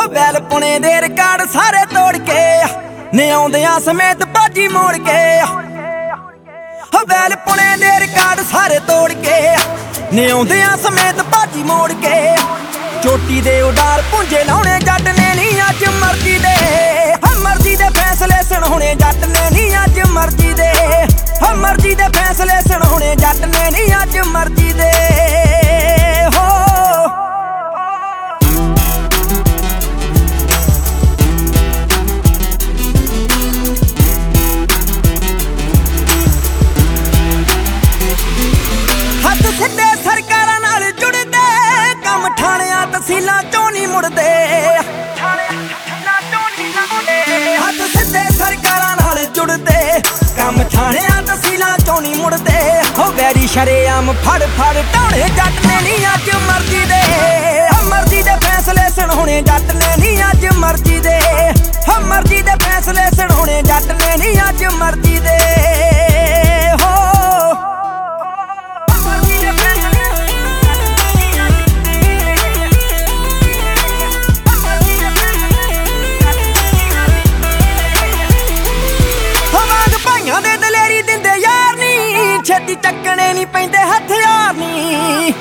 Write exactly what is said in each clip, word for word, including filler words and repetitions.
बैल पुणे दे रिकार्ड सारे तोड़ के ने आउंदियां समेत बाजी मोड़ के बैल पुणे दे रिकार्ड सारे तोड़ के ने आउंदियां समेत बाजी मोड़ के चोटी दे उडार पुंजे लाउणे जट ने नी अज मर्जी दे मर्जी दे फैसले सुनाउणे जट ने नी अज मर्जी दे मर्जी दे फैसले सुनाउणे जट ने नी अज मर्जी दे हो हथ सिद्धे सरकारां नाल जुड़दे कम ठाणियां तहसीलां चों नहीं मुड़दे हथ सिद्धे सरकारां नाल जुड़दे कम ठाणियां तहसीलां चों नहीं मुड़दे हो वैरी शरेआम फड़ फड़ ढाणे जट ने नहीं अज मर्जी दे मर्जी दे फैसले सुनाउणे जट ने नहीं अज मर्जी दे मर्जी दे फैसले सुनाउणे जट ने नहीं अज मर्जी दे हो छेती चक्कने नहीं पैंदे हथियार नी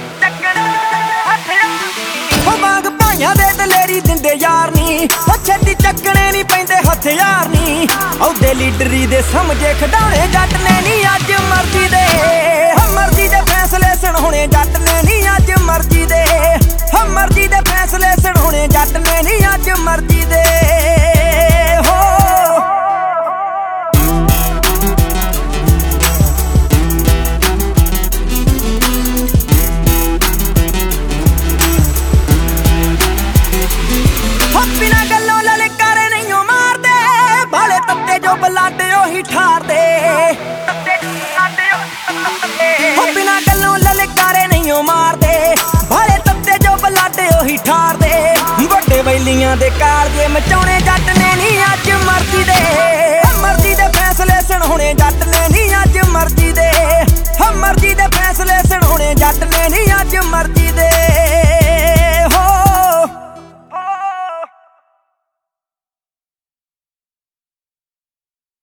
मांग भाइयां दे दलेरी दिंदे यार नी छेती चक्कने नहीं पैंदे हथियार नी औदे लीडरी दे समझे खडाणे जट ने नहीं अज मर्जी दे मर्जी दे फैसले सुनाउणे जट ने नहीं अज मर्जी दे मर्जी दे फैसले सुनाउणे जट ने नहीं अज मर्जी दे हो बिना गल्लों ललकारे नहीं मारदे भाले तत्ते जो बलाडे ओही ठारदे बिना गल्लों ललकारे नहीं मारदे भाले तत्ते जो बलाडे ओही ठारदे वड्डे वैलियां दे कालजे मचाउणे जट ने नहीं अज मर्जी दे मर्जी दे फैसले सुनाउणे जट ने नहीं अज मर्जी दे मर्जी दे फैसले सुनाउणे जट ने नहीं अज मर्जी दे